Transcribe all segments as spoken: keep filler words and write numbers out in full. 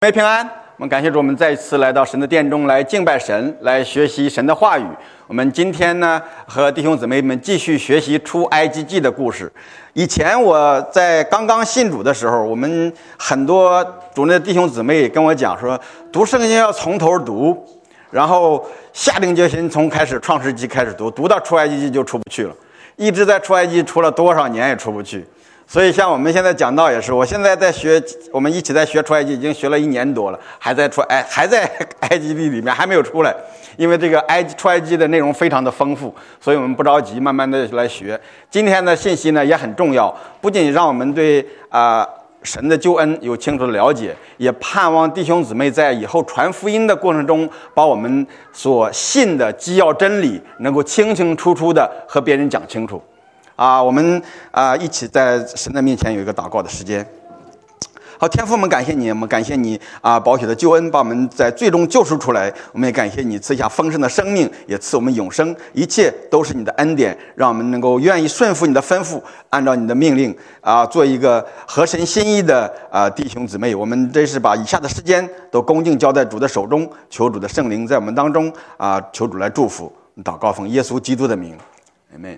每平安，我们感谢主，我们再一次来到神的殿中来敬拜神，来学习神的话语。我们今天呢，和弟兄姊妹们继续学习出埃及记的故事。以前我在刚刚信主的时候，我们很多主内的弟兄姊妹跟我讲说，读圣经要从头读，然后下定决心从开始创世纪开始读，读到出埃及记就出不去了，一直在出埃及记出了多少年也出不去。所以像我们现在讲道也是，我现在在学，我们一起在学出埃及，已经学了一年多了，还在出埃还在埃及记里面还没有出来，因为这个埃及出埃及的内容非常的丰富，所以我们不着急，慢慢的来学。今天的信息呢也很重要，不仅让我们对啊、呃、神的救恩有清楚的了解，也盼望弟兄姊妹在以后传福音的过程中，把我们所信的基要真理能够清清楚楚的和别人讲清楚。啊，我们啊一起在神的面前有一个祷告的时间。好，天父，我们感谢你，我们感谢你啊，宝血的救恩把我们在最终救赎出来。我们也感谢你赐下丰盛的生命，也赐我们永生，一切都是你的恩典，让我们能够愿意顺服你的吩咐，按照你的命令啊，做一个合神心意的啊弟兄姊妹。我们这是把以下的时间都恭敬交在主的手中，求主的圣灵在我们当中啊，求主来祝福。祷告奉耶稣基督的名，阿们。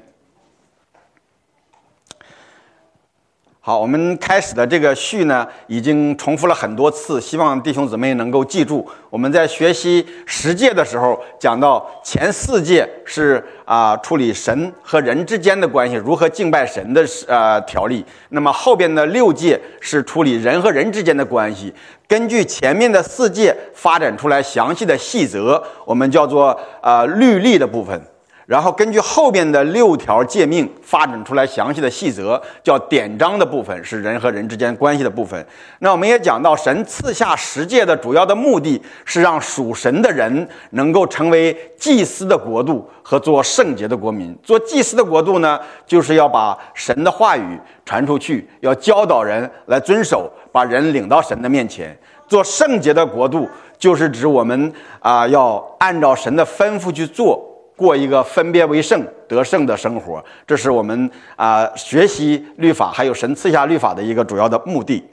好，我们开始的这个序呢，已经重复了很多次，希望弟兄姊妹能够记住。我们在学习十诫的时候，讲到前四诫是啊、呃、处理神和人之间的关系，如何敬拜神的呃条例。那么后边的六诫是处理人和人之间的关系，根据前面的四诫发展出来详细的细则，我们叫做呃律例的部分。然后根据后边的六条诫命发展出来详细的细则，叫典章的部分，是人和人之间关系的部分。那我们也讲到，神赐下十诫的主要的目的是让属神的人能够成为祭司的国度和做圣洁的国民。做祭司的国度呢，就是要把神的话语传出去，要教导人来遵守，把人领到神的面前。做圣洁的国度，就是指我们啊、呃、要按照神的吩咐去做，过一个分别为圣得胜的生活，这是我们啊、呃、学习律法还有神赐下律法的一个主要的目的。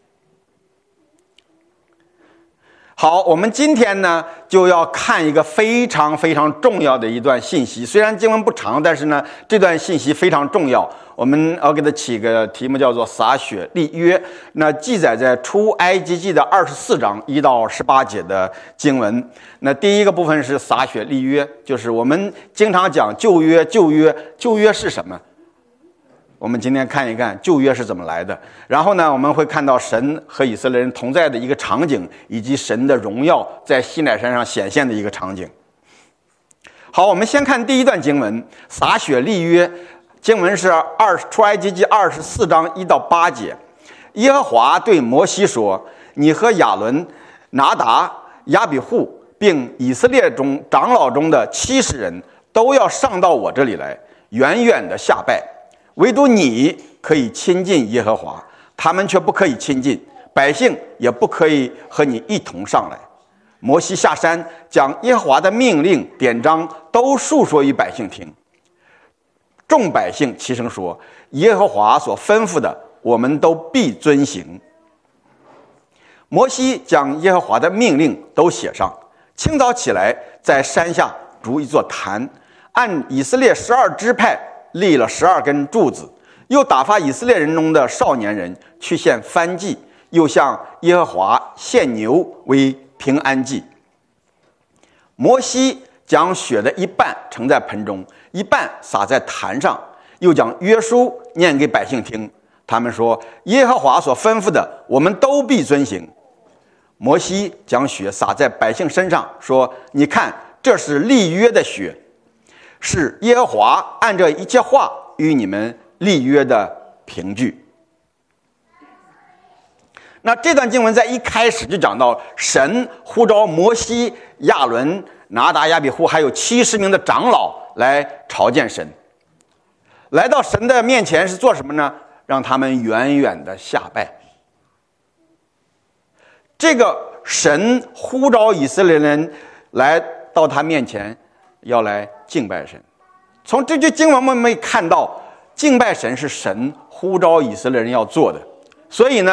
好，我们今天呢就要看一个非常非常重要的一段信息，虽然经文不长，但是呢这段信息非常重要。我们要给它起个题目，叫做洒血立约。那记载在出埃及记的二十四章一到十八节的经文。那第一个部分是洒血立约，就是我们经常讲旧约，旧约，旧约是什么？我们今天看一看旧约是怎么来的。然后呢，我们会看到神和以色列人同在的一个场景，以及神的荣耀在西乃山上显现的一个场景。好，我们先看第一段经文，洒血立约。经文是二出埃及记二十四章一到八节。耶和华对摩西说：“你和亚伦、拿达、亚比户，并以色列中长老中的七十人，都要上到我这里来，远远的下拜。唯独你可以亲近耶和华，他们却不可以亲近，百姓也不可以和你一同上来。”摩西下山，将耶和华的命令典章都述说于百姓听。众百姓齐声说：“耶和华所吩咐的，我们都必遵行。”摩西将耶和华的命令都写上，清早起来，在山下筑一座坛，按以色列十二支派立了十二根柱子，又打发以色列人中的少年人去献燔祭，又向耶和华献牛为平安祭。摩西将血的一半盛在盆中，一半撒在坛上，又将约书念给百姓听。他们说：“耶和华所吩咐的，我们都必遵行。”摩西将血撒在百姓身上，说：“你看，这是立约的血，是耶和华按这一切话与你们立约的凭据。”那这段经文在一开始就讲到，神呼召摩西、亚伦、拿达、亚比户还有七十名的长老来朝见神。来到神的面前是做什么呢？让他们远远的下拜。这个神呼召以色列人来到他面前，要来敬拜神。从这句经文我们没看到，敬拜神是神呼召以色列人要做的。所以呢，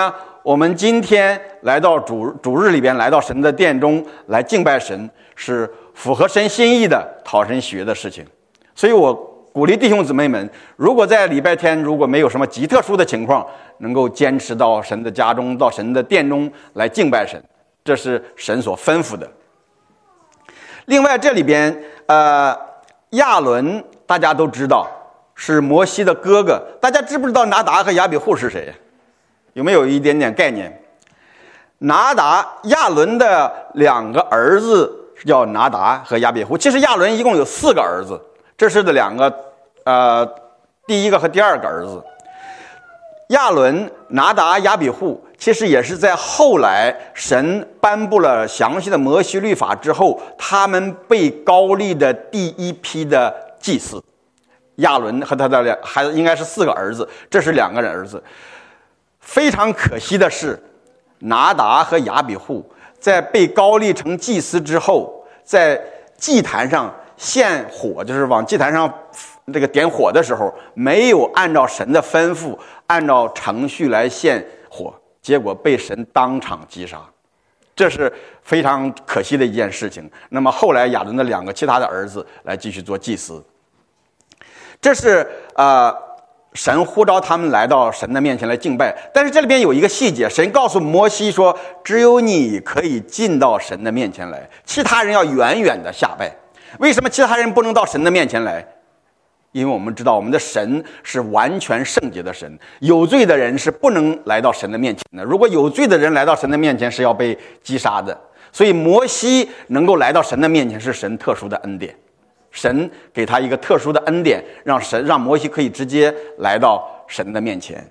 我们今天来到主主日里边，来到神的殿中来敬拜神，是符合神心意的、讨神喜悦的事情。所以我鼓励弟兄姊妹们，如果在礼拜天如果没有什么极特殊的情况，能够坚持到神的家中、到神的殿中来敬拜神，这是神所吩咐的。另外，这里边呃，亚伦大家都知道是摩西的哥哥，大家知不知道拿达和亚比户是谁？有没有一点点概念？拿达亚伦的两个儿子是叫拿达和亚比户，其实亚伦一共有四个儿子，这是的两个呃第一个和第二个儿子。亚伦、拿达、亚比户其实也是在后来神颁布了详细的摩西律法之后，他们被膏立的第一批的祭司。亚伦和他的两孩子应该是四个儿子，这是两个人儿子。非常可惜的是，拿达和亚比户在被膏立成祭司之后，在祭坛上献火，就是往祭坛上这个点火的时候，没有按照神的吩咐，按照程序来献火，结果被神当场击杀，这是非常可惜的一件事情。那么后来亚伦的两个其他的儿子来继续做祭司，这是呃。神呼召他们来到神的面前来敬拜，但是这里边有一个细节，神告诉摩西说，只有你可以进到神的面前来，其他人要远远的下拜。为什么其他人不能到神的面前来？因为我们知道我们的神是完全圣洁的神，有罪的人是不能来到神的面前的，如果有罪的人来到神的面前是要被击杀的。所以摩西能够来到神的面前是神特殊的恩典，神给他一个特殊的恩典，让神让摩西可以直接来到神的面前。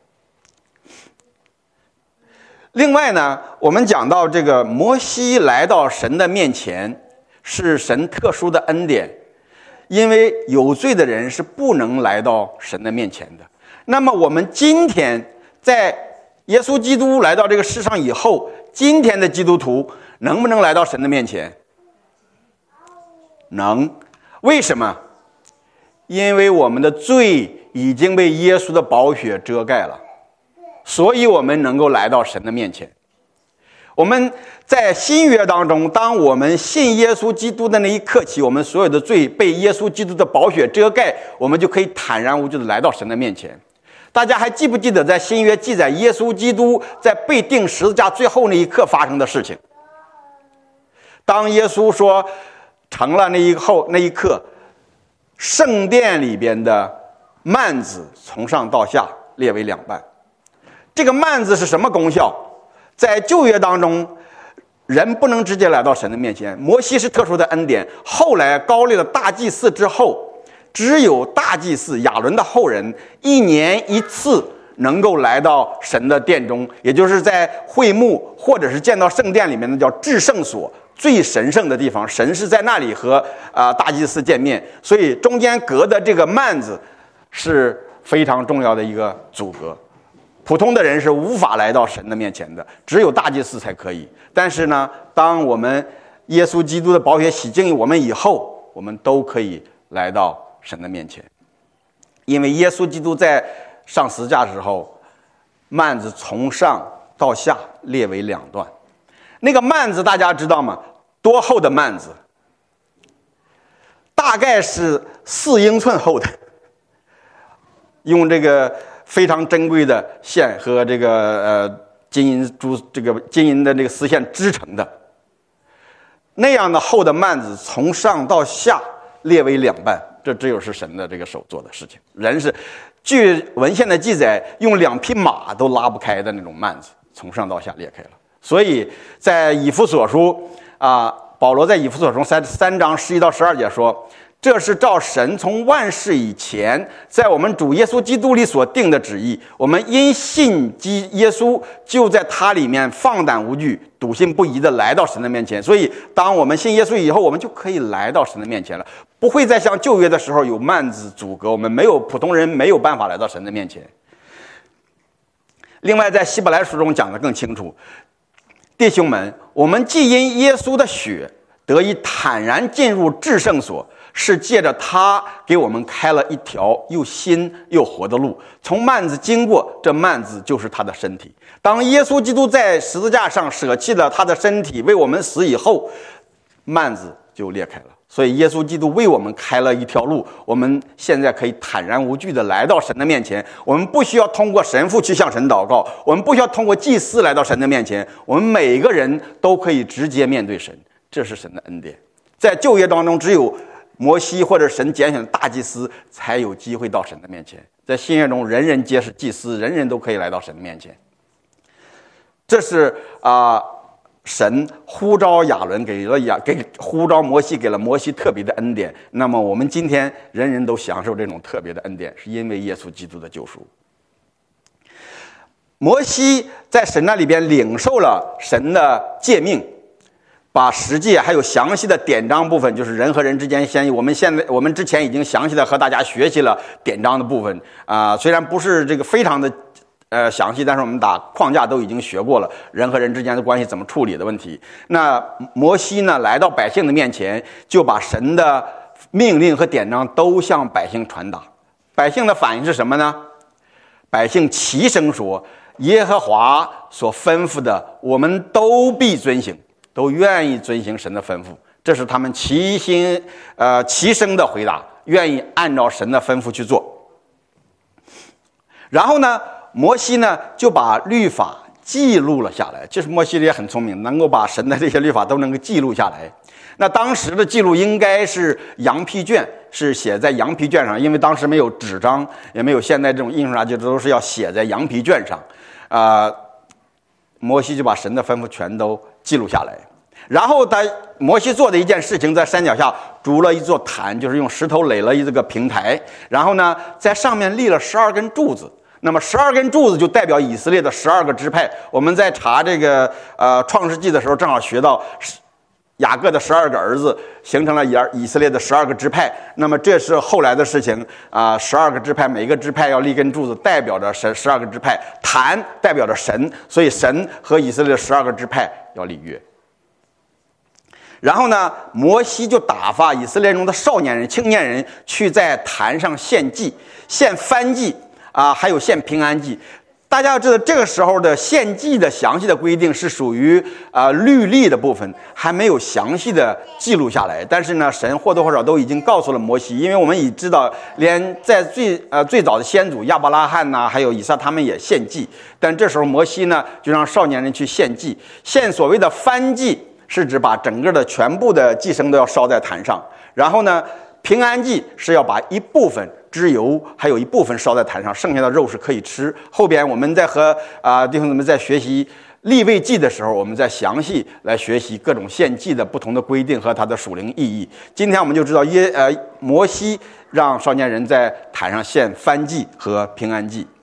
另外呢，我们讲到这个摩西来到神的面前是神特殊的恩典，因为有罪的人是不能来到神的面前的。那么我们今天在耶稣基督来到这个世上以后，今天的基督徒能不能来到神的面前？能。为什么？因为我们的罪已经被耶稣的宝血遮盖了，所以我们能够来到神的面前。我们在新约当中，当我们信耶稣基督的那一刻起，我们所有的罪被耶稣基督的宝血遮盖，我们就可以坦然无惧的来到神的面前。大家还记不记得在新约记载耶稣基督在被钉十字架最后那一刻发生的事情？当耶稣说成了那一后那一刻，圣殿里边的幔子从上到下裂为两半。这个幔子是什么功效？在旧约当中，人不能直接来到神的面前，摩西是特殊的恩典。后来膏立了大祭司之后，只有大祭司亚伦的后人一年一次能够来到神的殿中，也就是在会幕或者是见到圣殿里面的叫至圣所，最神圣的地方，神是在那里和啊、呃、大祭司见面，所以中间隔的这个幔子是非常重要的一个阻隔。普通的人是无法来到神的面前的，只有大祭司才可以。但是呢，当我们耶稣基督的宝血洗净我们以后，我们都可以来到神的面前。因为耶稣基督在上十字架的时候，幔子从上到下裂为两段。那个幔子大家知道吗？多厚的幔子？大概是四英寸厚的，用这个非常珍贵的线和这个呃金银珠这个金银的这个丝线织成的。那样的厚的幔子从上到下裂为两半，这只有是神的这个手做的事情。人是据文献的记载，用两匹马都拉不开的那种幔子，从上到下裂开了。所以在以弗所书啊，保罗在以弗所书三三章十一到十二节说，这是照神从万事以前在我们主耶稣基督里所定的旨意，我们因信基耶稣，就在他里面放胆无惧、笃信不疑的来到神的面前。所以当我们信耶稣以后，我们就可以来到神的面前了，不会再像旧约的时候有幔子阻隔，我们没有普通人没有办法来到神的面前。另外在希伯来书中讲得更清楚，弟兄们，我们既因耶稣的血得以坦然进入至圣所，是借着他给我们开了一条又新又活的路。从幔子经过，这幔子就是他的身体。当耶稣基督在十字架上舍弃了他的身体为我们死以后，幔子就裂开了。所以耶稣基督为我们开了一条路，我们现在可以坦然无惧地来到神的面前。我们不需要通过神父去向神祷告，我们不需要通过祭司来到神的面前，我们每个人都可以直接面对神。这是神的恩典。在旧约当中，只有摩西或者神拣选的大祭司才有机会到神的面前。在新约中，人人皆是祭司，人人都可以来到神的面前。这是啊、呃，神呼召亚伦给了亚给呼召摩西，给了摩西特别的恩典。那么我们今天人人都享受这种特别的恩典，是因为耶稣基督的救赎。摩西在神那里边领受了神的诫命，把十诫还有详细的典章部分，就是人和人之间先，我们现在我们之前已经详细的和大家学习了典章的部分啊、呃，虽然不是这个非常的呃详细，但是我们打框架都已经学过了，人和人之间的关系怎么处理的问题。那摩西呢，来到百姓的面前，就把神的命令和典章都向百姓传达。百姓的反应是什么呢？百姓齐声说：“耶和华所吩咐的，我们都必遵行。”都愿意遵行神的吩咐，这是他们齐心呃齐声的回答，愿意按照神的吩咐去做。然后呢，摩西呢就把律法记录了下来。其实摩西也很聪明，能够把神的这些律法都能够记录下来。那当时的记录应该是羊皮卷，是写在羊皮卷上，因为当时没有纸张，也没有现在这种印刷，就都是要写在羊皮卷上。啊、呃，摩西就把神的吩咐全都记录下来。然后他摩西做的一件事情，在山脚下筑了一座坛，就是用石头垒了一这个平台，然后呢在上面立了十二根柱子。那么十二根柱子就代表以色列的十二个支派。我们在查这个呃创世纪的时候，正好学到雅各的十二个儿子形成了以色列的十二个支派。那么这是后来的事情啊，十二个支派，每个支派要立根柱子，代表着神十二个支派，坛代表着神，所以神和以色列的十二个支派要立约。然后呢，摩西就打发以色列中的少年人、青年人去在坛上献祭、献燔祭啊，还有献平安祭。大家要知道，这个时候的献祭的详细的规定是属于啊律例的部分，还没有详细的记录下来。但是呢，神或多或少都已经告诉了摩西，因为我们已知道，连在最呃最早的先祖亚伯拉罕呐、啊，还有以撒他们也献祭。但这时候摩西呢，就让少年人去献祭，献所谓的燔祭。是指把整个的全部的祭牲都要烧在坛上，然后呢，平安祭是要把一部分脂油，还有一部分烧在坛上，剩下的肉是可以吃。后边我们在和啊、呃、弟兄姊妹在学习利未记的时候，我们再详细来学习各种献祭的不同的规定和它的属灵意义。今天我们就知道耶呃摩西让少年人在坛上献燔祭和平安祭。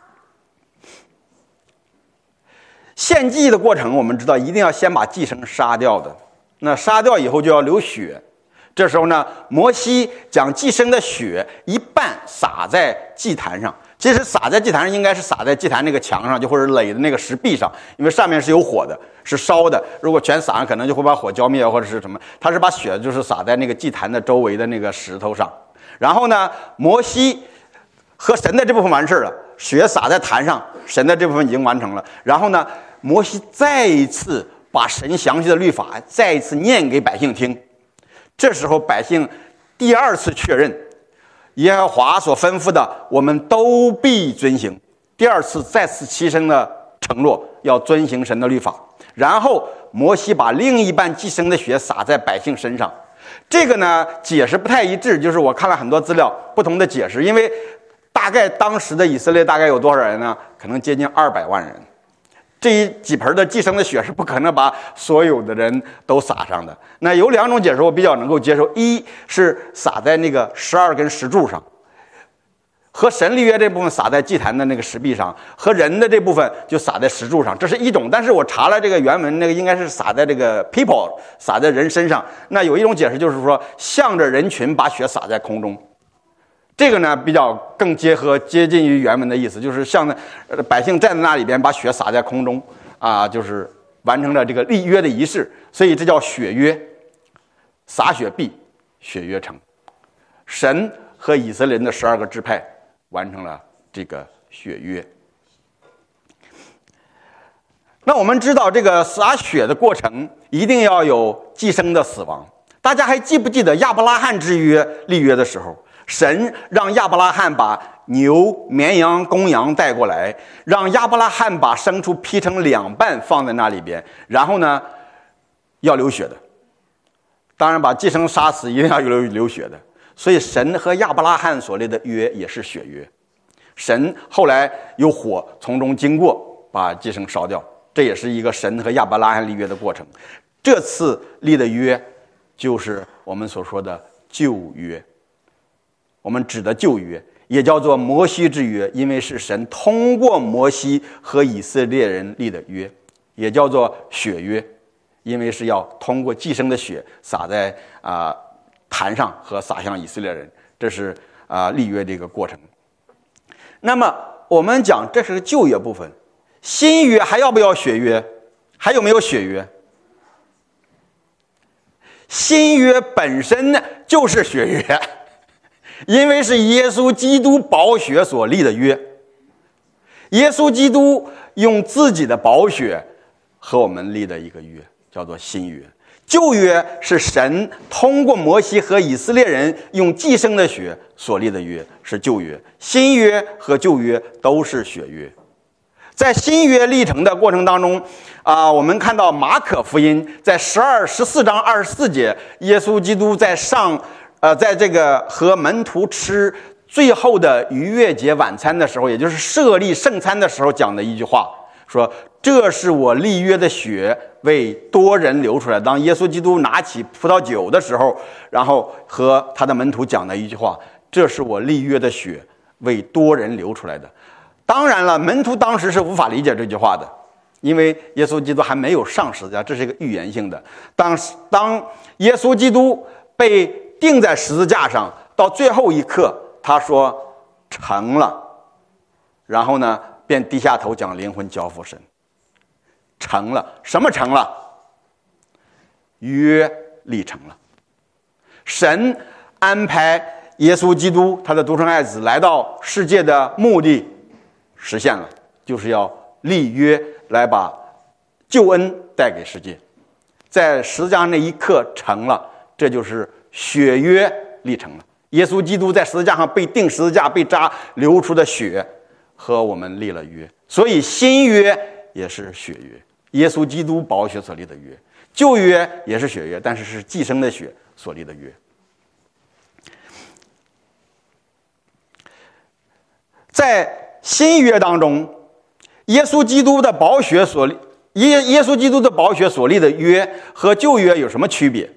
献祭的过程，我们知道一定要先把祭牲杀掉的。那杀掉以后就要流血，这时候呢，摩西将祭牲的血一半洒在祭坛上。其实洒在祭坛上应该是洒在祭坛那个墙上，就或者垒的那个石壁上，因为上面是有火的，是烧的。如果全洒上，可能就会把火浇灭或者是什么。他是把血就是洒在那个祭坛的周围的那个石头上。然后呢，摩西和神的这部分完事了，血洒在坛上，神的这部分已经完成了。然后呢，摩西再一次把神详细的律法再一次念给百姓听。这时候百姓第二次确认耶和华所吩咐的我们都必遵行，第二次再次齐声的承诺要遵行神的律法。然后摩西把另一半祭牲的血洒在百姓身上。这个呢解释不太一致，就是我看了很多资料不同的解释，因为大概当时的以色列大概有多少人呢？可能接近二百万人。这一几盆的祭牲的血是不可能把所有的人都撒上的。那有两种解释我比较能够接受，一是撒在那个十二根石柱上，和神立约这部分撒在祭坛的那个石壁上，和人的这部分就撒在石柱上，这是一种。但是我查了这个原文，那个应该是撒在这个 people， 撒在人身上。那有一种解释就是说，向着人群把血撒在空中。这个呢比较更结合接近于原文的意思，就是像呃百姓站在那里边把血洒在空中啊，就是完成了这个立约的仪式，所以这叫血约。 洒血必，血约成。神和以色列人的十二个支派完成了这个血约。那我们知道这个洒血的过程一定要有寄生的死亡。大家还记不记得亚伯拉罕之约立约的时候，神让亚伯拉罕把牛、绵羊、公羊带过来，让亚伯拉罕把牲畜劈成两半放在那里边，然后呢要流血的。当然把寄生杀死一定要流流血的。所以神和亚伯拉罕所立的约也是血约。神后来有火从中经过，把寄生烧掉，这也是一个神和亚伯拉罕立约的过程。这次立的约就是我们所说的旧约，我们指的旧约也叫做摩西之约，因为是神通过摩西和以色列人立的约，也叫做血约，因为是要通过寄生的血洒在啊、呃、坛上和洒向以色列人，这是啊、呃、立约的一个过程。那么我们讲这是个旧约部分，新约还要不要血约？还有没有血约？新约本身就是血约，因为是耶稣基督宝血所立的约。耶稣基督用自己的宝血和我们立的一个约，叫做新约。旧约是神通过摩西和以色列人用寄生的血所立的约，是旧约。新约和旧约都是血约。在新约历程的过程当中啊、呃，我们看到马可福音在十二十四章二十四节，耶稣基督在上呃，在这个和门徒吃最后的逾越节晚餐的时候，也就是设立圣餐的时候讲的一句话，说这是我立约的血，为多人流出来。当耶稣基督拿起葡萄酒的时候，然后和他的门徒讲的一句话，这是我立约的血，为多人流出来的。当然了，门徒当时是无法理解这句话的，因为耶稣基督还没有上十字架，这是一个预言性的。当当耶稣基督被钉在十字架上，到最后一刻他说成了，然后呢便低下头将灵魂交付神。成了，什么成了？约立成了。神安排耶稣基督他的独生爱子来到世界的目的实现了，就是要立约来把救恩带给世界。在十字架那一刻成了，这就是血约立成了。耶稣基督在十字架上被钉十字架被扎流出的血和我们立了约，所以新约也是血约，耶稣基督宝血所立的约。旧约也是血约，但是是寄生的血所立的约。在新约当中，耶稣基督的宝血所立耶耶稣基督的宝血所立的约和旧约有什么区别？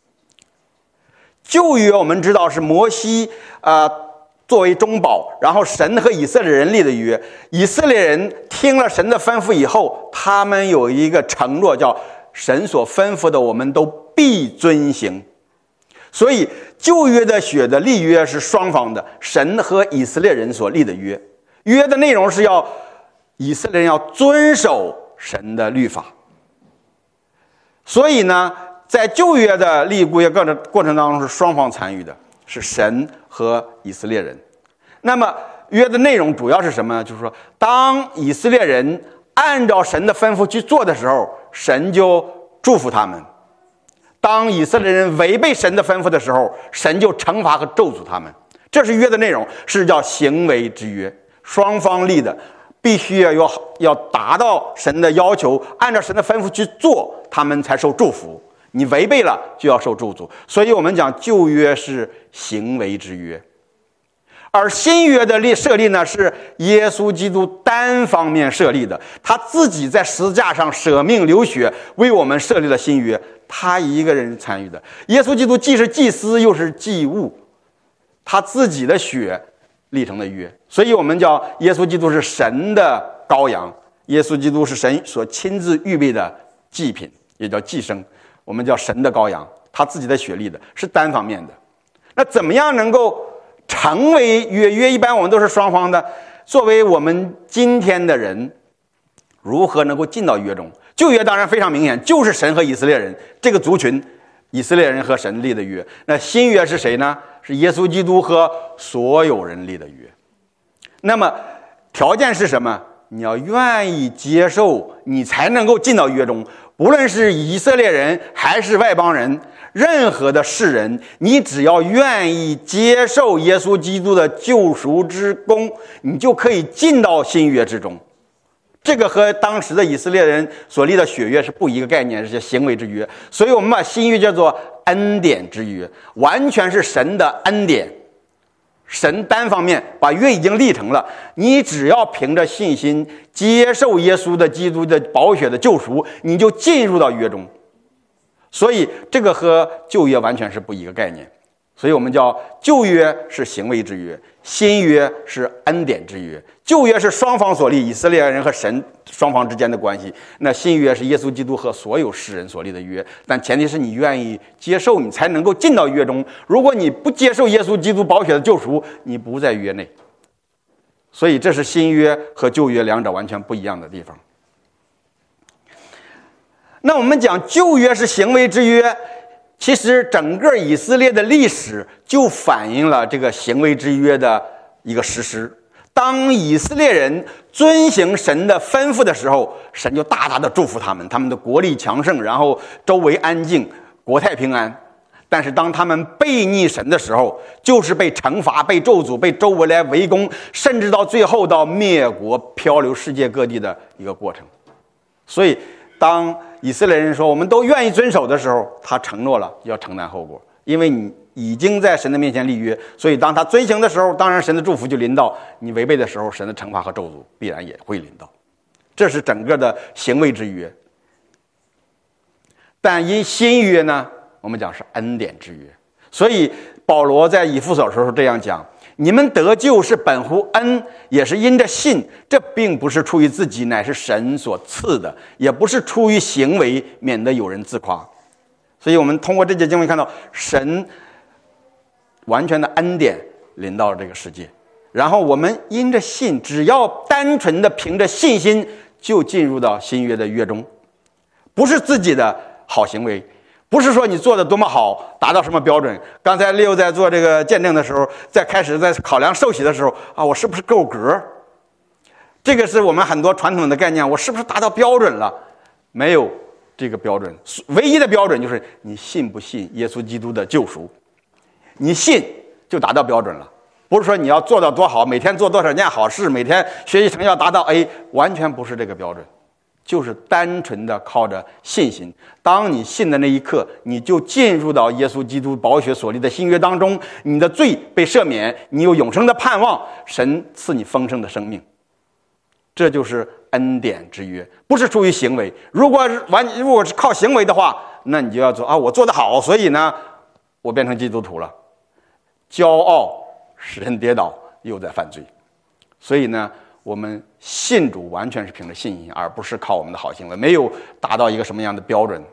旧约我们知道是摩西啊、呃、作为中保，然后神和以色列人立的约。以色列人听了神的吩咐以后，他们有一个承诺，叫神所吩咐的我们都必遵行。所以旧约的血的立约是双方的，神和以色列人所立的约。约的内容是要以色列人要遵守神的律法。所以呢，在旧约的立约过程当中是双方参与的，是神和以色列人。那么约的内容主要是什么呢？就是说，当以色列人按照神的吩咐去做的时候，神就祝福他们；当以色列人违背神的吩咐的时候，神就惩罚和咒诅他们。这是约的内容，是叫行为之约，双方立的，必须要有要达到神的要求，按照神的吩咐去做，他们才受祝福。你违背了就要受咒诅。所以我们讲旧约是行为之约，而新约的立设立呢，是耶稣基督单方面设立的，他自己在十字架上舍命流血，为我们设立了新约，他一个人参与的。耶稣基督既是祭司又是祭物，他自己的血立成的约，所以我们叫耶稣基督是神的羔羊，耶稣基督是神所亲自预备的祭品，也叫祭牲。我们叫神的羔羊，他自己的血立的，是单方面的。那怎么样能够成为约？约一般我们都是双方的。作为我们今天的人，如何能够进到约中？旧约当然非常明显，就是神和以色列人这个族群以色列人和神立的约。那新约是谁呢？是耶稣基督和所有人立的约。那么条件是什么？你要愿意接受，你才能够进到约中。不论是以色列人还是外邦人，任何的世人，你只要愿意接受耶稣基督的救赎之功，你就可以进到新约之中。这个和当时的以色列人所立的血约是不一个概念，是行为之约。所以我们把新约叫做恩典之约，完全是神的恩典，神单方面把约已经立成了，你只要凭着信心接受耶稣的基督的宝血的救赎，你就进入到约中。所以这个和旧约完全是不一个概念。所以我们叫旧约是行为之约，新约是恩典之约。旧约是双方所立，以色列人和神双方之间的关系，那新约是耶稣基督和所有世人所立的约，但前提是你愿意接受，你才能够进到约中。如果你不接受耶稣基督宝血的救赎，你不在约内。所以这是新约和旧约两者完全不一样的地方。那我们讲旧约是行为之约，其实整个以色列的历史就反映了这个行为之约的一个实施。当以色列人遵行神的吩咐的时候，神就大大的祝福他们，他们的国力强盛，然后周围安静，国泰平安。但是当他们悖逆神的时候，就是被惩罚，被咒诅，被周围来围攻，甚至到最后到灭国漂流世界各地的一个过程。所以当以色列人说我们都愿意遵守的时候，他承诺了要承担后果，因为你已经在神的面前立约，所以当他遵行的时候，当然神的祝福就临到；你违背的时候，神的惩罚和咒诅必然也会临到。这是整个的行为之约。但因新约呢，我们讲是恩典之约。所以保罗在以弗所的时候这样讲：你们得救是本乎恩，也是因着信，这并不是出于自己，乃是神所赐的，也不是出于行为，免得有人自夸。所以我们通过这节经文看到，神完全的恩典临到了这个世界，然后我们因着信，只要单纯的凭着信心，就进入到新约的约中。不是自己的好行为，不是说你做的多么好，达到什么标准。刚才利欧在做这个见证的时候，在开始在考量受洗的时候啊，我是不是够格？这个是我们很多传统的概念，我是不是达到标准了？没有这个标准，唯一的标准就是你信不信耶稣基督的救赎。你信就达到标准了，不是说你要做到多好，每天做多少件好事，每天学习成效达到 A， 完全不是这个标准，就是单纯的靠着信心。当你信的那一刻，你就进入到耶稣基督宝血所立的新约当中，你的罪被赦免，你有永生的盼望，神赐你丰盛的生命。这就是恩典之约，不是出于行为。如果完如果是靠行为的话，那你就要做啊，我做得好，所以呢我变成基督徒了。骄傲使人跌倒，又在犯罪。所以呢，我们信主完全是凭着信心，而不是靠我们的好行为，没有达到一个什么样的标准。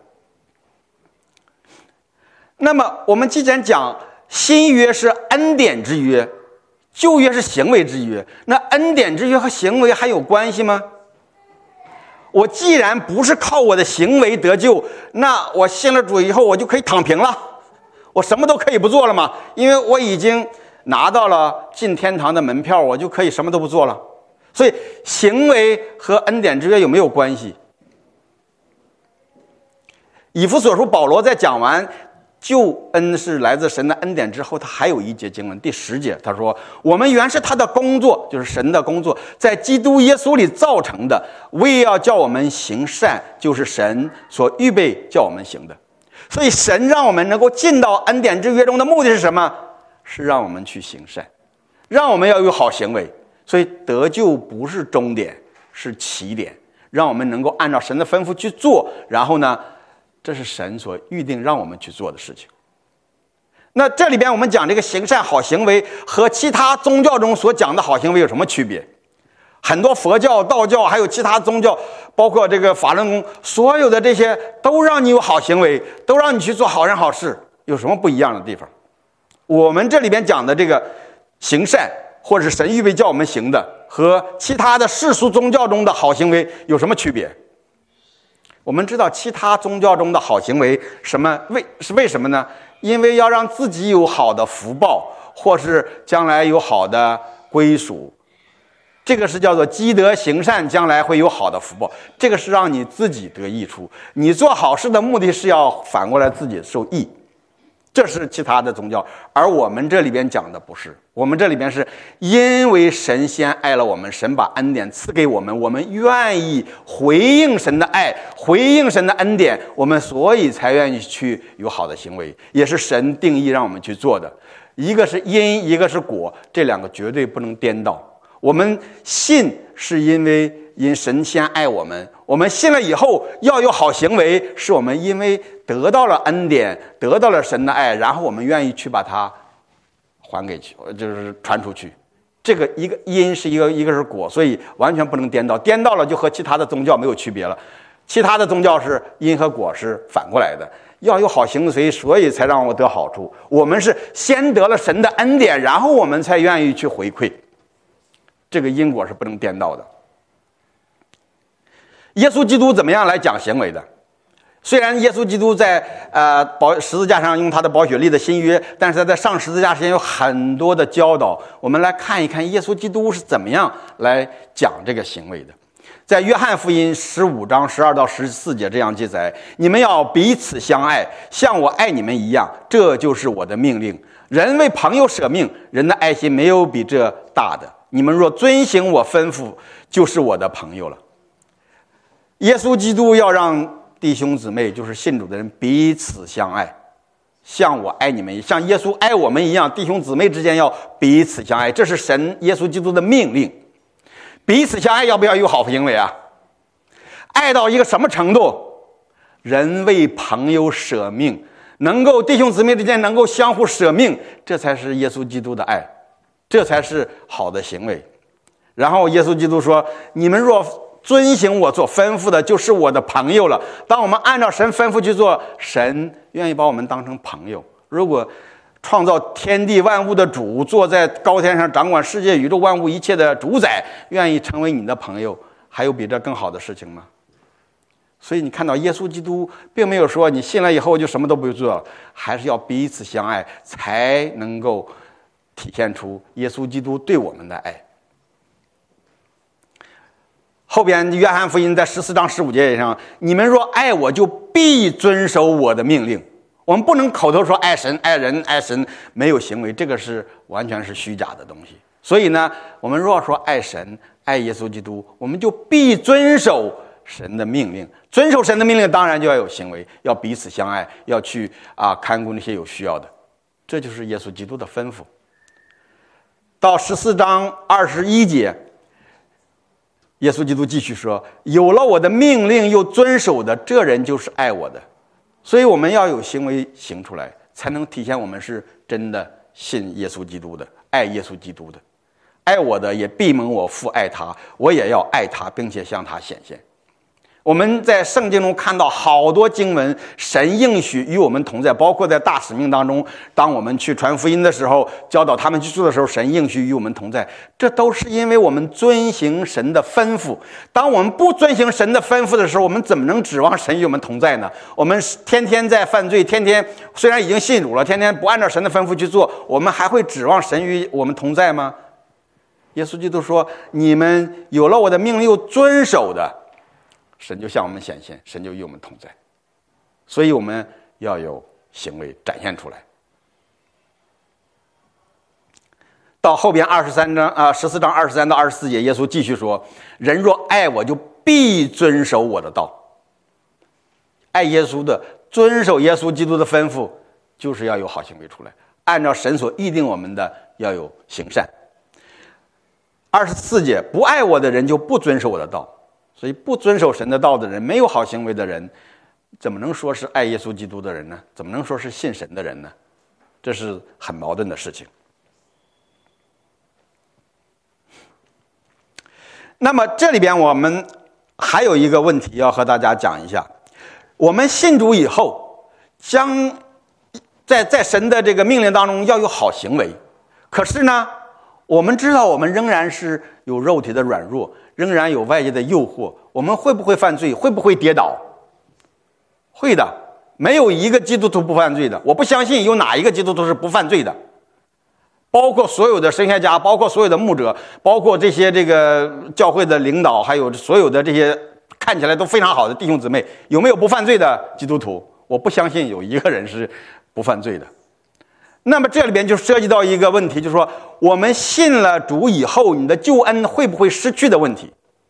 那么我们既然讲新约是恩典之约，旧约是行为之约，那恩典之约和行为还有关系吗？我既然不是靠我的行为得救，那我信了主以后我就可以躺平了，我什么都可以不做了吗？因为我已经拿到了进天堂的门票，我就可以什么都不做了。所以行为和恩典之约有没有关系？以弗所书保罗在讲完救恩是来自神的恩典之后，他还有一节经文，第十节，他说我们原是他的工作，就是神的工作，在基督耶稣里造成的，为要叫我们行善，就是神所预备叫我们行的。所以神让我们能够进到恩典之约中的目的是什么？是让我们去行善，让我们要有好行为。所以得救不是终点，是起点，让我们能够按照神的吩咐去做，然后呢，这是神所预定让我们去做的事情。那这里边我们讲这个行善好行为和其他宗教中所讲的好行为有什么区别？很多佛教、道教还有其他宗教，包括这个法轮功，所有的这些都让你有好行为，都让你去做好人好事，有什么不一样的地方？我们这里边讲的这个行善，或者是神预备叫我们行的，和其他的世俗宗教中的好行为有什么区别？ 我们知道其他宗教中的好行为什么为是为什么呢？因为要让自己有好的福报，或是将来有好的归属，这个是叫做积德行善，将来会有好的福报。这个是让你自己得益处，你做好事的目的是要反过来自己受益。这是其他的宗教，而我们这里边讲的不是。我们这里边是因为神先爱了我们，神把恩典赐给我们，我们愿意回应神的爱，回应神的恩典，我们所以才愿意去有好的行为，也是神定义让我们去做的。一个是因，一个是果，这两个绝对不能颠倒。我们信是因为因神先爱我们，我们信了以后要有好行为，是我们因为得到了恩典，得到了神的爱，然后我们愿意去把它还给去，就是传出去。这个一个因是一个，一个是果，所以完全不能颠倒。颠倒了就和其他的宗教没有区别了。其他的宗教是因和果是反过来的，要有好行为，所以才让我得好处。我们是先得了神的恩典，然后我们才愿意去回馈。这个因果是不能颠倒的。耶稣基督怎么样来讲行为的？虽然耶稣基督在呃宝十字架上用他的宝血立的新约，但是他在上十字架之前有很多的教导。我们来看一看耶稣基督是怎么样来讲这个行为的。在约翰福音十五章十二到十四节这样记载：你们要彼此相爱，像我爱你们一样，这就是我的命令。人为朋友舍命，人的爱心没有比这大的。你们若遵行我吩咐，就是我的朋友了。耶稣基督要让弟兄姊妹，就是信主的人彼此相爱，像我爱你们，像耶稣爱我们一样，弟兄姊妹之间要彼此相爱，这是神耶稣基督的命令。彼此相爱要不要有好行为啊？爱到一个什么程度？人为朋友舍命，能够弟兄姊妹之间能够相互舍命，这才是耶稣基督的爱，这才是好的行为。然后耶稣基督说：你们若遵行我所吩咐的，就是我的朋友了。当我们按照神吩咐去做，神愿意把我们当成朋友。如果创造天地万物的主，坐在高天上掌管世界宇宙万物一切的主宰，愿意成为你的朋友，还有比这更好的事情吗？所以你看到耶稣基督并没有说你信了以后就什么都不用做了，还是要彼此相爱，才能够体现出耶稣基督对我们的爱。后边约翰福音在十四章十五节上：你们若爱我，就必遵守我的命令。我们不能口头说爱神爱人爱神，没有行为，这个是完全是虚假的东西。所以呢，我们若说爱神爱耶稣基督，我们就必遵守神的命令。遵守神的命令当然就要有行为，要彼此相爱，要去啊看顾那些有需要的，这就是耶稣基督的吩咐。到十四章二十一节，耶稣基督继续说：有了我的命令又遵守的，这人就是爱我的。所以我们要有行为行出来，才能体现我们是真的信耶稣基督的，爱耶稣基督的。爱我的也必蒙我父爱他，我也要爱他，并且向他显现。我们在圣经中看到好多经文，神应许与我们同在，包括在大使命当中，当我们去传福音的时候，教导他们去做的时候，神应许与我们同在。这都是因为我们遵行神的吩咐。当我们不遵行神的吩咐的时候，我们怎么能指望神与我们同在呢？我们天天在犯罪，天天虽然已经信主了，天天不按照神的吩咐去做，我们还会指望神与我们同在吗？耶稣基督说：你们有了我的命令又遵守的，神就向我们显现，神就与我们同在。所以我们要有行为展现出来。到后边二十三章啊，十四章二十三到二十四节，耶稣继续说：人若爱我，就必遵守我的道。爱耶稣的，遵守耶稣基督的吩咐，就是要有好行为出来，按照神所预定我们的，要有行善。二十四节，不爱我的人就不遵守我的道。所以不遵守神的道的人，没有好行为的人，怎么能说是爱耶稣基督的人呢？怎么能说是信神的人呢？这是很矛盾的事情。那么这里边我们还有一个问题要和大家讲一下：我们信主以后，将在在神的这个命令当中要有好行为，可是呢，我们知道我们仍然是有肉体的软弱，仍然有外界的诱惑，我们会不会犯罪？会不会跌倒？ 会的，没有一个基督徒不犯罪的。我不相信有哪一个基督徒是不犯罪的，包括所有的神学家，包括所有的牧者，包括这些这个教会的领导，还有所有的这些看起来都非常好的弟兄姊妹，有没有不犯罪的基督徒？我不相信有一个人是不犯罪的。那么这里边就涉及到一个问题，就是说我们信了主以后，你的救恩会不会失去的问题。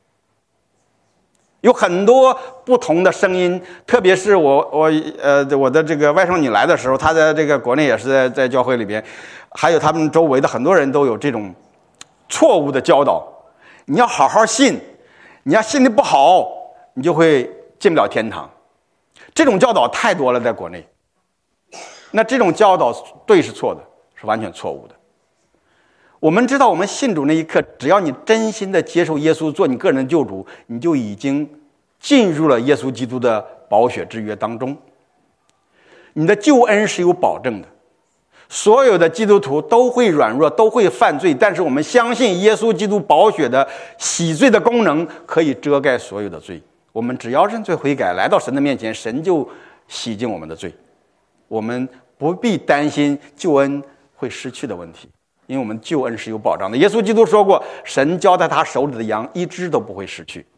有很多不同的声音，特别是我我呃我的这个外甥女来的时候，她在这个国内也是在在教会里边，还有他们周围的很多人都有这种错误的教导。你要好好信，你要信的不好，你就会进不了天堂。这种教导太多了，在国内。那这种教导对是错的，是完全错误的。我们知道，我们信主那一刻，只要你真心的接受耶稣做你个人的救主，你就已经进入了耶稣基督的宝血之约当中。你的救恩是有保证的。所有的基督徒都会软弱，都会犯罪，但是我们相信耶稣基督宝血的洗罪的功能可以遮盖所有的罪。我们只要认罪悔改，来到神的面前，神就洗净我们的罪。我们不必担心救恩会失去的问题，因为我们救恩是有保障的。耶稣基督说过，神交在他手里的羊一只都不会失去。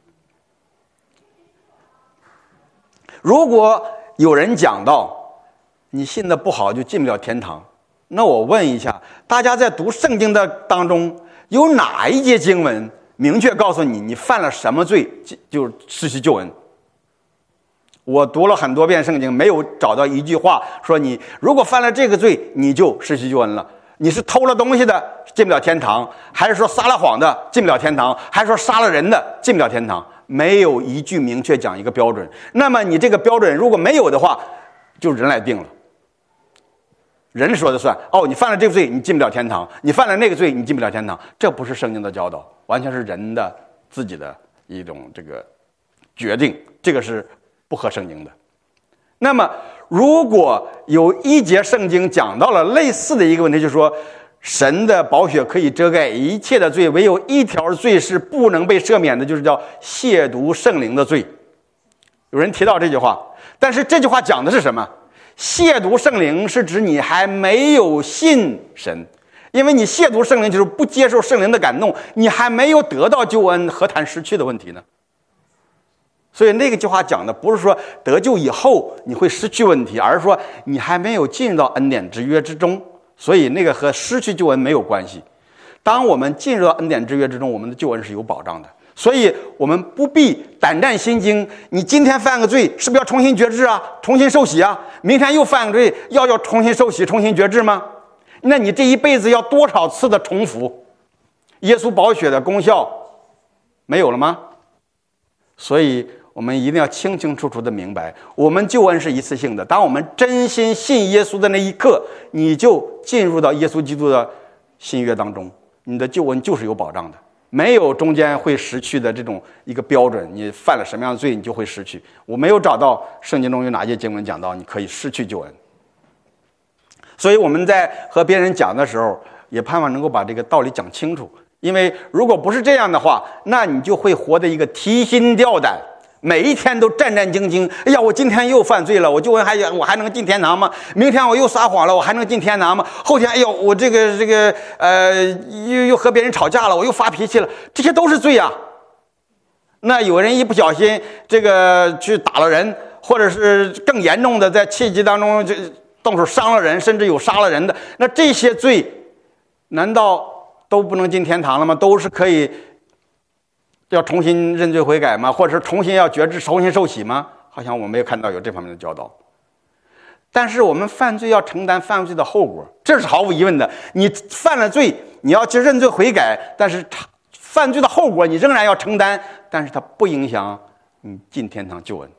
如果有人讲到你信的不好就进不了天堂，那我问一下，大家在读圣经的当中，有哪一节经文明确告诉你，你犯了什么罪就失去救恩？我读了很多遍圣经，没有找到一句话说你如果犯了这个罪，你就失去救恩了。你是偷了东西的，进不了天堂，还是说撒了谎的，进不了天堂，还是说杀了人的，进不了天堂？没有一句明确讲一个标准。那么你这个标准如果没有的话，就人来定了，人说的算。哦，你犯了这个罪，你进不了天堂；你犯了那个罪，你进不了天堂。这不是圣经的教导，完全是人的自己的一种这个决定，这个是不合圣经的。那么如果有一节圣经讲到了类似的一个问题，就是说神的宝血可以遮盖一切的罪，唯有一条罪是不能被赦免的，就是叫亵渎圣灵的罪。有人提到这句话，但是这句话讲的是什么？亵渎圣灵是指你还没有信神，因为你亵渎圣灵就是不接受圣灵的感动，你还没有得到救恩，何谈失去的问题呢？所以那个句话讲的不是说得救以后你会失去问题，而是说你还没有进入到恩典之约之中，所以那个和失去救恩没有关系。当我们进入到恩典之约之中，我们的救恩是有保障的，所以我们不必胆战心惊。你今天犯个罪，是不是要重新决志啊，重新受洗啊？明天又犯个罪，要要重新受洗，重新决志吗？那你这一辈子要多少次的重复？耶稣宝血的功效没有了吗？所以我们一定要清清楚楚的明白，我们救恩是一次性的。当我们真心信耶稣的那一刻，你就进入到耶稣基督的新约当中，你的救恩就是有保障的，没有中间会失去的这种一个标准，你犯了什么样的罪你就会失去。我没有找到圣经中有哪些经文讲到你可以失去救恩。所以我们在和别人讲的时候，也盼望能够把这个道理讲清楚，因为如果不是这样的话，那你就会活得一个提心吊胆，每一天都战战兢兢。哎呀，我今天又犯罪了，我救恩还我还能进天堂吗？明天我又撒谎了，我还能进天堂吗？后天，哎呦，我这个这个呃，又又和别人吵架了，我又发脾气了，这些都是罪啊。那有人一不小心这个去打了人，或者是更严重的在气急当中就动手伤了人，甚至有杀了人的，那这些罪难道都不能进天堂了吗？都是可以要重新认罪悔改吗？或者是重新要决志重新受洗吗？好像我没有看到有这方面的教导。但是我们犯罪要承担犯罪的后果，这是毫无疑问的。你犯了罪，你要去认罪悔改，但是犯罪的后果你仍然要承担，但是它不影响你进天堂救恩。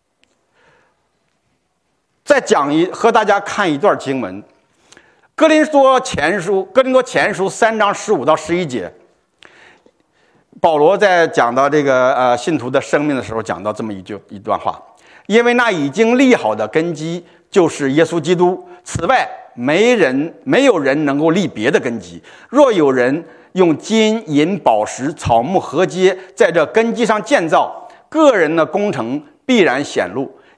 再讲一和大家看一段经文，哥林多前书哥林多前书三章十五到十一节，保罗在讲到这个呃信徒的生命的时候，讲到这么一句一段话：因为那已经立好的根基就是耶稣基督，此外没人没有人能够立别的根基。若有人用金银宝石草木禾秸在这根基上建造，个人的工程必然显露，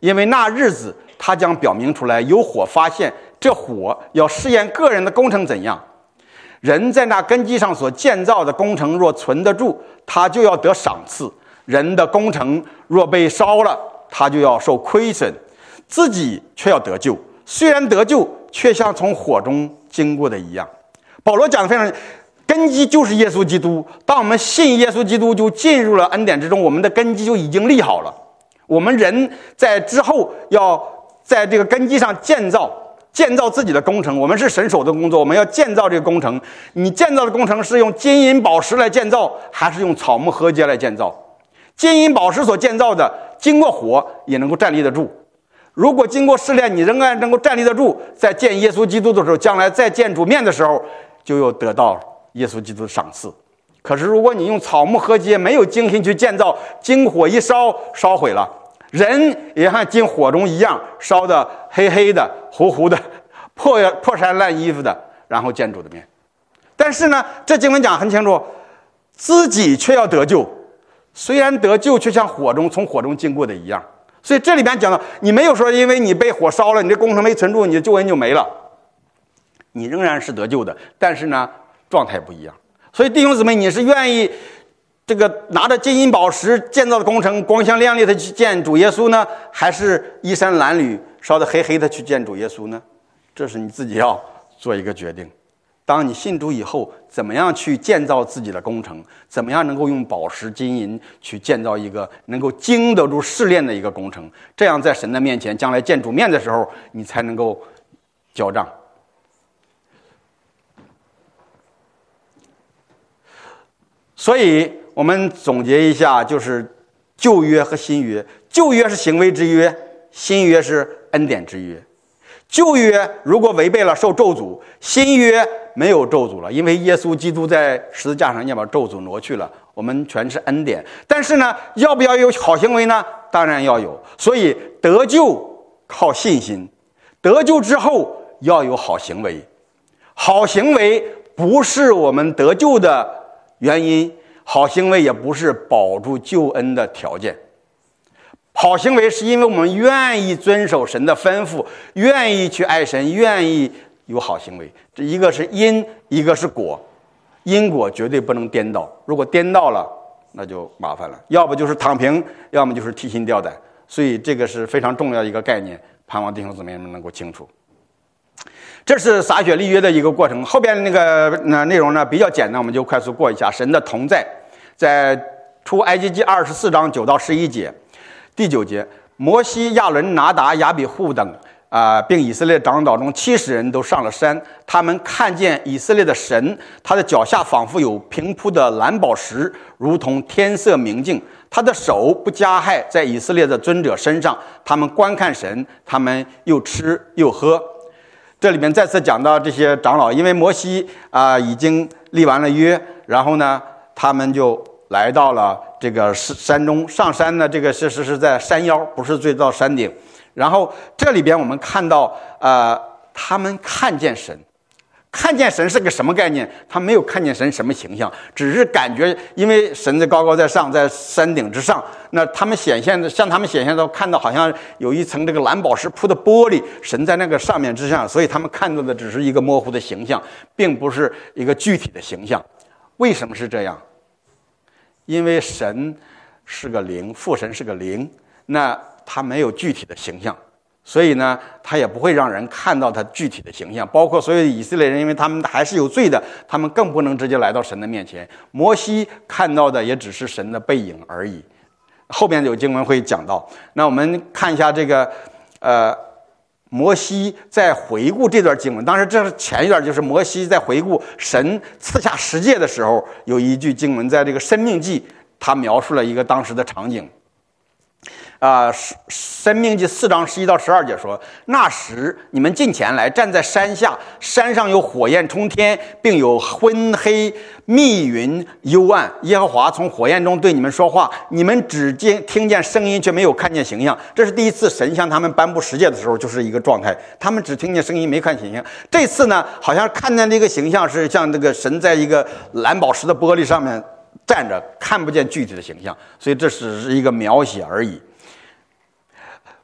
因为那日子他将表明出来，有火发现，这火要试验个人的工程怎样。人在那根基上所建造的工程若存得住，他就要得赏赐；人的工程若被烧了，他就要受亏损，自己却要得救。虽然得救，却像从火中经过的一样。保罗讲的非常，根基就是耶稣基督。当我们信耶稣基督，就进入了恩典之中，我们的根基就已经立好了。我们人在之后要在这个根基上建造建造自己的工程，我们是神手的工作，我们要建造这个工程。你建造的工程是用金银宝石来建造，还是用草木禾秸来建造？金银宝石所建造的，经过火也能够站立得住。如果经过试炼，你仍然能够站立得住，在见耶稣基督的时候，将来再见主面的时候，就又得到耶稣基督的赏赐。可是如果你用草木禾秸，没有精心去建造，经火一烧，烧毁了。人也像进火中一样，烧的黑黑的、糊糊的、破破衫烂衣服的，然后见主的面。但是呢，这经文讲很清楚，自己却要得救，虽然得救，却像火中从火中经过的一样。所以这里边讲到，你没有说因为你被火烧了，你这工程没存住，你的救恩就没了，你仍然是得救的，但是呢，状态不一样。所以弟兄姊妹，你是愿意这个拿着金银宝石建造的工程，光鲜亮丽的去见主耶稣呢，还是衣衫褴褛、烧得黑黑的去见主耶稣呢？这是你自己要做一个决定。当你信主以后，怎么样去建造自己的工程，怎么样能够用宝石金银去建造一个能够经得住试炼的一个工程，这样在神的面前将来见主面的时候，你才能够交账。所以我们总结一下，就是旧约和新约。旧约是行为之约，新约是恩典之约。旧约如果违背了，受咒诅；新约没有咒诅了，因为耶稣基督在十字架上要把咒诅挪去了，我们全是恩典。但是呢，要不要有好行为呢？当然要有。所以得救靠信心，得救之后要有好行为。好行为不是我们得救的原因，好行为也不是保住救恩的条件。好行为是因为我们愿意遵守神的吩咐，愿意去爱神，愿意有好行为。这一个是因，一个是果，因果绝对不能颠倒。如果颠倒了，那就麻烦了，要不就是躺平，要么就是提心吊胆。所以这个是非常重要的一个概念，盼望弟兄姊妹们能够清楚。这是洒血立约的一个过程。后边那个那内容呢比较简单，我们就快速过一下。神的同在，在出埃及记二十四章九到十一节。第九节，摩西、亚伦、拿达、亚比户等啊、呃，并以色列长老中七十人都上了山。他们看见以色列的神，他的脚下仿佛有平铺的蓝宝石，如同天色明镜。他的手不加害在以色列的尊者身上。他们观看神，他们又吃又喝。这里面再次讲到这些长老，因为摩西啊、呃、已经立完了约，然后呢，他们就来到了这个山中。上山呢，这个是是是在山腰，不是最到山顶。然后这里边我们看到，呃，他们看见神，看见神是个什么概念？他没有看见神什么形象，只是感觉，因为神在高高在上，在山顶之上，那他们显现的，向他们显现到看到好像有一层这个蓝宝石铺的玻璃，神在那个上面之上，所以他们看到的只是一个模糊的形象，并不是一个具体的形象。为什么是这样？因为神是个灵，父神是个灵，那他没有具体的形象，所以呢，他也不会让人看到他具体的形象。包括所有以色列人，因为他们还是有罪的，他们更不能直接来到神的面前。摩西看到的也只是神的背影而已。后边有经文会讲到。那我们看一下这个，呃，摩西在回顾这段经文。当时这是前一段，就是摩西在回顾神赐下十诫的时候，有一句经文，在这个申命记，他描述了一个当时的场景。啊、呃，申命记四章十一到十二节说：那时你们近前来，站在山下，山上有火焰冲天，并有昏黑密云幽暗。耶和华从火焰中对你们说话，你们只见听见声音，却没有看见形象。这是第一次神向他们颁布十诫的时候，就是一个状态，他们只听见声音，没看形象。这次呢，好像看见这个形象是像这个神在一个蓝宝石的玻璃上面站着，看不见具体的形象，所以这只是一个描写而已。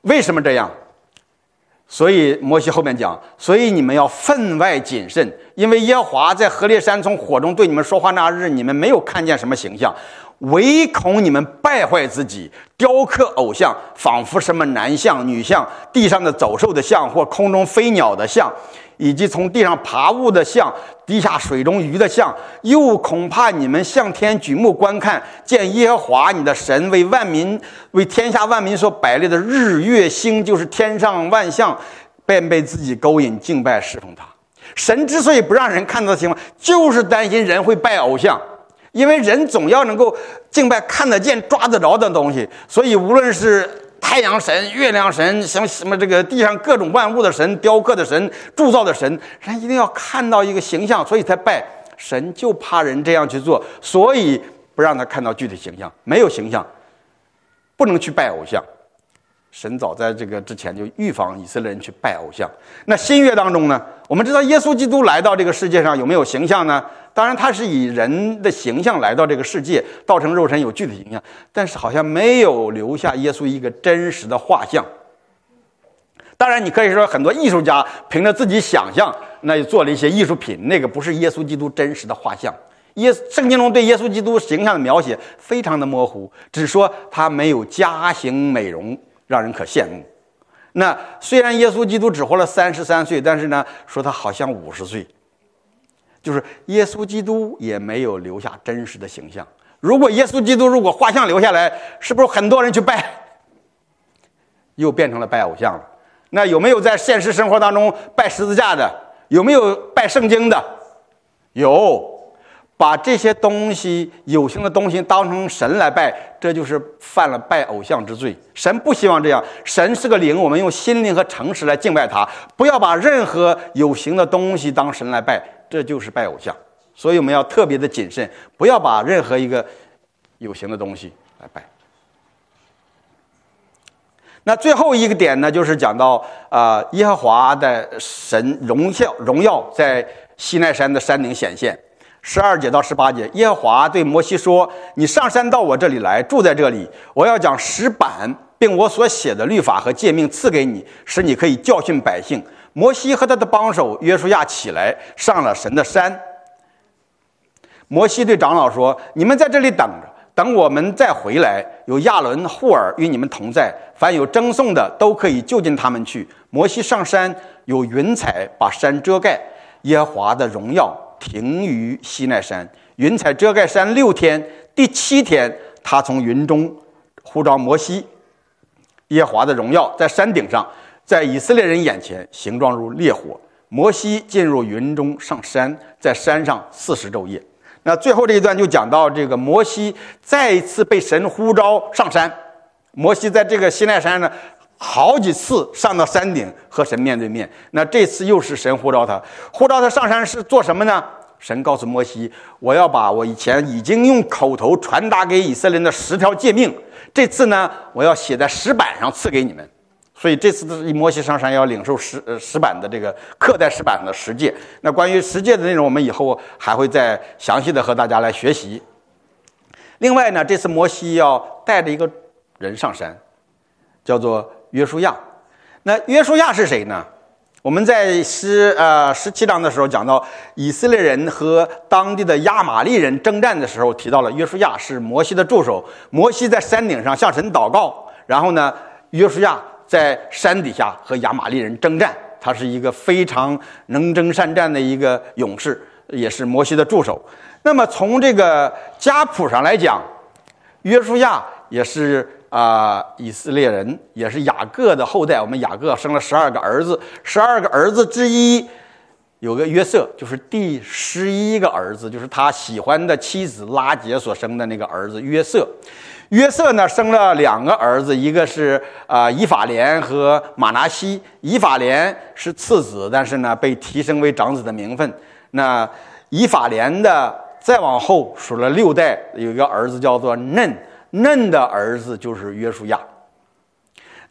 为什么这样？所以摩西后面讲，所以你们要分外谨慎，因为耶和华在何烈山从火中对你们说话那日，你们没有看见什么形象，唯恐你们败坏自己，雕刻偶像，仿佛什么男像、女像，地上的走兽的像，或空中飞鸟的像，以及从地上爬物的像，地下水中鱼的像，又恐怕你们向天举目观看，见耶和华你的神为万民、为天下万民所摆列的日月星，就是天上万象，便被自己勾引敬拜侍奉他。神之所以不让人看到的情况，就是担心人会拜偶像，因为人总要能够敬拜看得见、抓得着的东西，所以无论是太阳神、月亮神，什么什么这个地上各种万物的神、雕刻的神、铸造的神，人一定要看到一个形象，所以才拜。神就怕人这样去做，所以不让他看到具体形象，没有形象，不能去拜偶像。神早在这个之前就预防以色列人去拜偶像。那新约当中呢，我们知道耶稣基督来到这个世界上有没有形象呢？当然他是以人的形象来到这个世界，道成肉身，有具体形象，但是好像没有留下耶稣一个真实的画像。当然你可以说很多艺术家凭着自己想象，那就做了一些艺术品，那个不是耶稣基督真实的画像。耶圣经中对耶稣基督形象的描写非常的模糊，只说他没有佳形美容，让人可羡慕。那虽然耶稣基督只活了三十三岁，但是呢，说他好像五十岁，就是耶稣基督也没有留下真实的形象。如果耶稣基督如果画像留下来，是不是很多人去拜？又变成了拜偶像了。那有没有在现实生活当中拜十字架的？有没有拜圣经的？有。把这些东西有形的东西当成神来拜，这就是犯了拜偶像之罪。神不希望这样，神是个灵，我们用心灵和诚实来敬拜他，不要把任何有形的东西当神来拜，这就是拜偶像。所以我们要特别的谨慎，不要把任何一个有形的东西来拜。那最后一个点呢，就是讲到啊、呃，耶和华的神荣耀荣耀在西奈山的山顶显现。十二节到十八节，耶和华对摩西说：“你上山到我这里来，住在这里。我要将石板，并我所写的律法和诫命赐给你，使你可以教训百姓。”摩西和他的帮手约书亚起来，上了神的山。摩西对长老说：“你们在这里等着，等我们再回来。有亚伦、户尔与你们同在，凡有争讼的都可以就近他们去。”摩西上山，有云彩把山遮盖，耶和华的荣耀停于西奈山，云彩遮盖山六天，第七天他从云中呼召摩西，耶和华的荣耀在山顶上，在以色列人眼前形状如烈火。摩西进入云中上山，在山上四十昼夜。那最后这一段就讲到这个摩西再一次被神呼召上山。摩西在这个西奈山呢，好几次上到山顶和神面对面。那这次又是神呼召他，呼召他上山是做什么呢？神告诉摩西，我要把我以前已经用口头传达给以色列人的十条诫命，这次呢，我要写在石板上赐给你们。所以这次的摩西上山要领受石呃石板的这个刻在石板上的十诫。那关于十诫的内容，我们以后还会再详细的和大家来学习。另外呢，这次摩西要带着一个人上山，叫做约书亚。那约书亚是谁呢？我们在十呃十七章的时候讲到以色列人和当地的亚玛力人征战的时候，提到了约书亚是摩西的助手。摩西在山顶上向神祷告，然后呢，约书亚在山底下和亚玛力人征战，他是一个非常能征善战的一个勇士，也是摩西的助手。那么从这个家谱上来讲，约书亚也是啊、呃，以色列人，也是雅各的后代。我们雅各生了十二个儿子，十二个儿子之一有个约瑟，就是第十一个儿子，就是他喜欢的妻子拉结所生的那个儿子约瑟。约瑟呢生了两个儿子，一个是啊、呃、以法莲和马拿西。以法莲是次子，但是呢被提升为长子的名分。那以法莲的再往后数了六代，有一个儿子叫做嫩。嫩的儿子就是约书亚。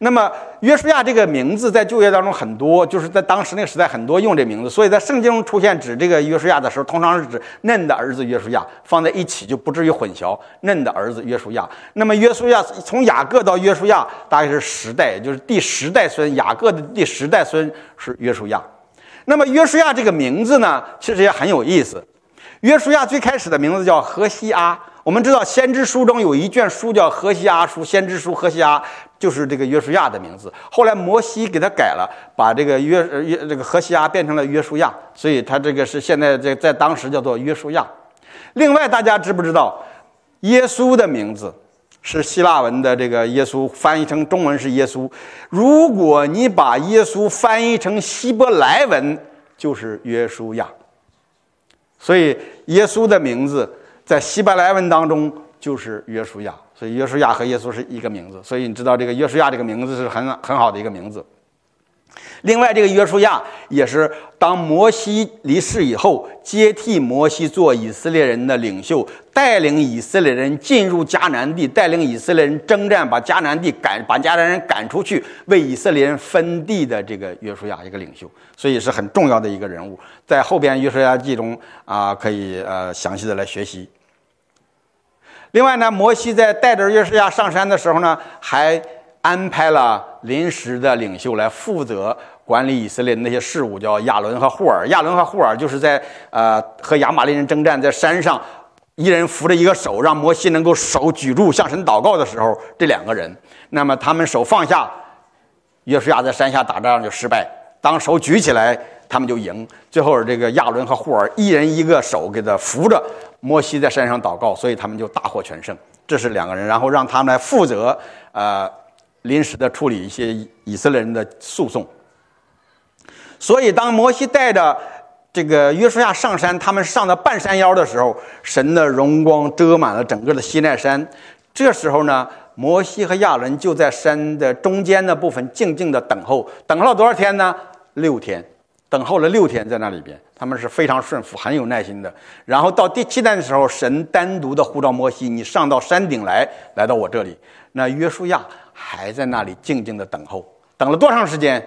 那么约书亚这个名字在旧约当中很多，就是在当时那个时代很多用这名字，所以在圣经中出现指这个约书亚的时候，通常是指嫩的儿子约书亚，放在一起就不至于混淆。嫩的儿子约书亚，那么约书亚从雅各到约书亚大概是十代，就是第十代孙，雅各的第十代孙是约书亚。那么约书亚这个名字呢，其实也很有意思。约书亚最开始的名字叫何西阿，我们知道先知书中有一卷书叫何西阿书，先知书何西阿就是这个约书亚的名字。后来摩西给他改了，把这个约约这个何西阿变成了约书亚，所以他这个是现在这在当时叫做约书亚。另外，大家知不知道耶稣的名字是希腊文的这个耶稣，翻译成中文是耶稣。如果你把耶稣翻译成希伯来文，就是约书亚。所以耶稣的名字在希伯来文当中就是约书亚，所以约书亚和耶稣是一个名字。所以你知道这个约书亚这个名字是很很好的一个名字。另外，这个约书亚也是当摩西离世以后，接替摩西做以色列人的领袖，带领以色列人进入迦南地，带领以色列人征战，把迦南地赶，把迦南人赶出去，为以色列人分地的这个约书亚一个领袖，所以是很重要的一个人物。在后边约书亚记中啊、呃，可以呃详细的来学习。另外呢，摩西在带着约书亚上山的时候呢，还安排了临时的领袖来负责管理以色列的那些事务，叫亚伦和户尔。亚伦和户尔就是在呃和亚玛力人征战，在山上一人扶着一个手，让摩西能够手举住向神祷告的时候，这两个人，那么他们手放下，约书亚在山下打仗就失败；当手举起来，他们就赢。最后这个亚伦和户尔一人一个手给他扶着，摩西在山上祷告，所以他们就大获全胜。这是两个人，然后让他们来负责呃临时的处理一些以色列人的诉讼。所以当摩西带着这个约书亚上山，他们上到半山腰的时候，神的荣光遮满了整个的西奈山。这时候呢，摩西和亚伦就在山的中间的部分静静的等候，等候了多少天呢？六天，等候了六天在那里边，他们是非常顺服，很有耐心的。然后到第七天的时候，神单独的呼召摩西，你上到山顶来，来到我这里。那约书亚还在那里静静的等候，等了多长时间？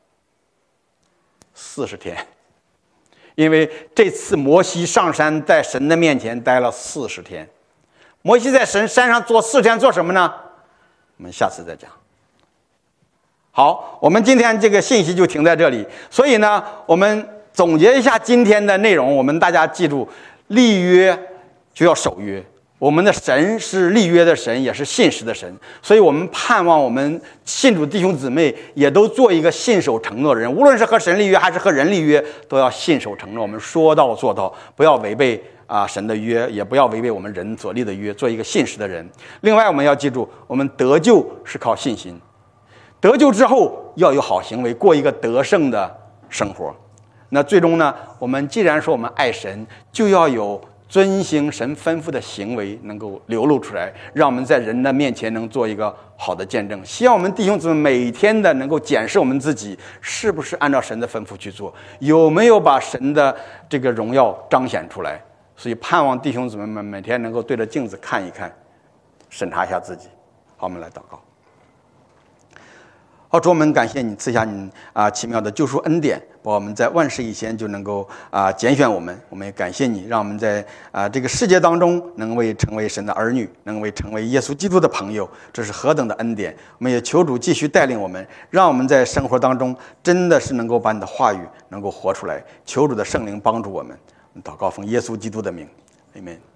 四十天。因为这次摩西上山在神的面前待了四十天。摩西在神山上做四天做什么呢？我们下次再讲。好，我们今天这个信息就停在这里。所以呢，我们总结一下今天的内容，我们大家记住，立约就要守约。我们的神是立约的神，也是信实的神，所以我们盼望我们信主弟兄姊妹也都做一个信守承诺的人，无论是和神立约还是和人立约，都要信守承诺。我们说到做到，不要违背啊神的约，也不要违背我们人所立的约，做一个信实的人。另外，我们要记住，我们得救是靠信心，得救之后要有好行为，过一个得胜的生活。那最终呢，我们既然说我们爱神，就要有遵行神吩咐的行为能够流露出来，让我们在人的面前能做一个好的见证。希望我们弟兄姊妹每天的能够检视我们自己是不是按照神的吩咐去做，有没有把神的这个荣耀彰显出来。所以盼望弟兄姊妹们每天能够对着镜子看一看，审查一下自己。好，我们来祷告。好，主，我们感谢你赐下你啊奇妙的救赎恩典，把我们在万事以前就能够啊拣选我们。我们也感谢你，让我们在啊这个世界当中能为成为神的儿女，能为成为耶稣基督的朋友，这是何等的恩典！我们也求主继续带领我们，让我们在生活当中真的是能够把你的话语能够活出来。求主的圣灵帮助我们。祷告奉耶稣基督的名，阿们。